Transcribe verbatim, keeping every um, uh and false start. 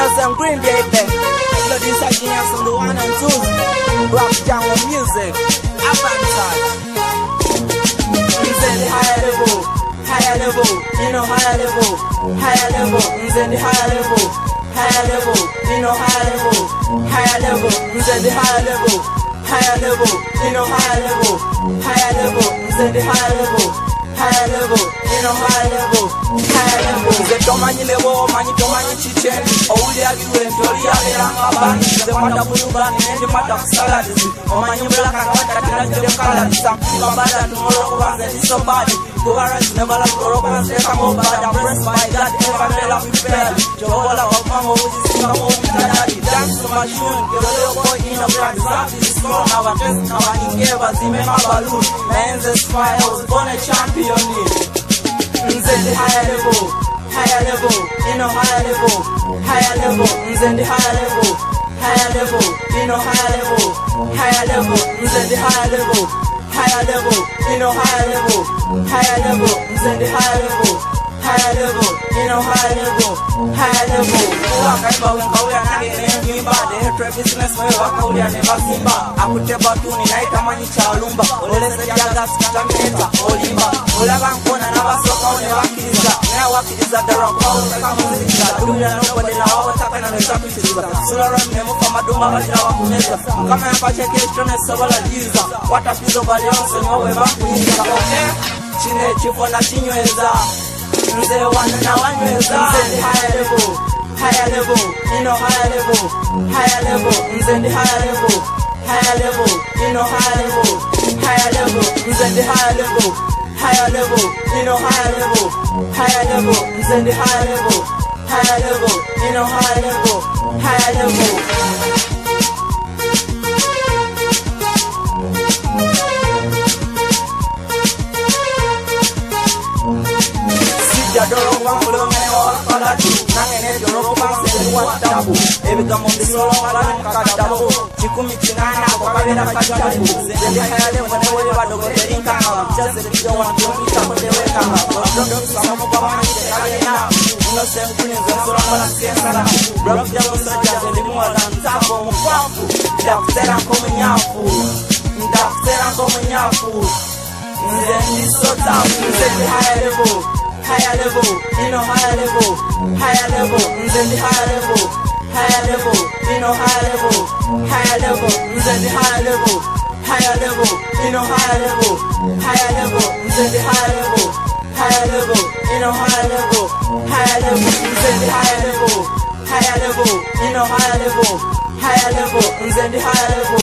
Innocent Green baby. Blood is a genius on the one and two. Rock down with music. Avantage. Nze the higher level, higher level, you know higher level, higher level. Nze the higher level, higher level, you know higher level, higher level. Nze the higher level, higher level, you know higher level, higher level. Nze the higher level, higher level, you know higher level, higher level. Nze tomanyi level, manyi tomanyi chichen. Ouli ajuwe ntori ya veranga bani. Nze mada bulubani, nende mada kusaladizi. Omanyi blaka kwata tina jode mkaladi. Sampi bambada tumoro kubanze ni so bad. Kuharasi never love Koroka and say come over. I'm blessed by God, never fail off with fail. Jehovah of Mama, which is come over with daddy. Dance to my tune, get a little boy in a black soft. This is small, now I dress, now I gave us in my balloon. Lands a smile, I was born a champion. Nze the higher level, higher level, you know higher level, higher level. Nze the higher level, higher level, you know higher level, higher level. Nze the higher level, higher level, you know higher level, higher level. Nze the higher level, higher level, you know higher level, higher level. Waka iba wenga uya nage nengi imba. The head business me waka uya never simba. Akuteba tuni na itamanyi chalumba. Olese jaga sikamineta olimba. Olaga nkona na basoka une wakiliza. Nea wakiliza dara kwa utaka muzika. Dunia nobody na wawa taka na nesa kuchiliza. Sula ram nemu kama dumba wajira wakuneza. Kama yapa cheke ishtone sabala jiza. Watapizo bali yonso ni wawe wakunyiza. Okay? Chine chifo na chinyweza. Nze wana na wanyweza. Nze the higher level, higher level, you know higher level, higher level. Nze the higher level, higher level, you know higher level, higher level. Nze the higher level, higher level, you know higher level, higher level. Nze the higher level, higher level, you know higher level, higher level. Jadoro wangulo mene wala palatu. Nangene joro panse watabu. Ebi kamo bisolo wala nkatabu. Chikumi chinana kwa kabela kachabu. Zende hayale mwane wale wadogo terinka. Chase lijo wanjumi chamo tewe kama. Wadondo samu kwa mani tekale na. Uno semkuni zensura mwana siensala. Brok jago soja zelimu wala ntako mkwafu. Ndakutera komu nyafu. Ndakutera komu nyafu. Nzendi sota. Nzendi higher level, higher level, you know higher level, higher level. Nze the higher level, higher level, you know higher level, higher level. Nze the higher level, higher level, you know higher level, higher level. Nze the higher level, higher level, you know higher level, higher level. Nze the higher level, higher level, you know higher level, higher level. Nze the higher level.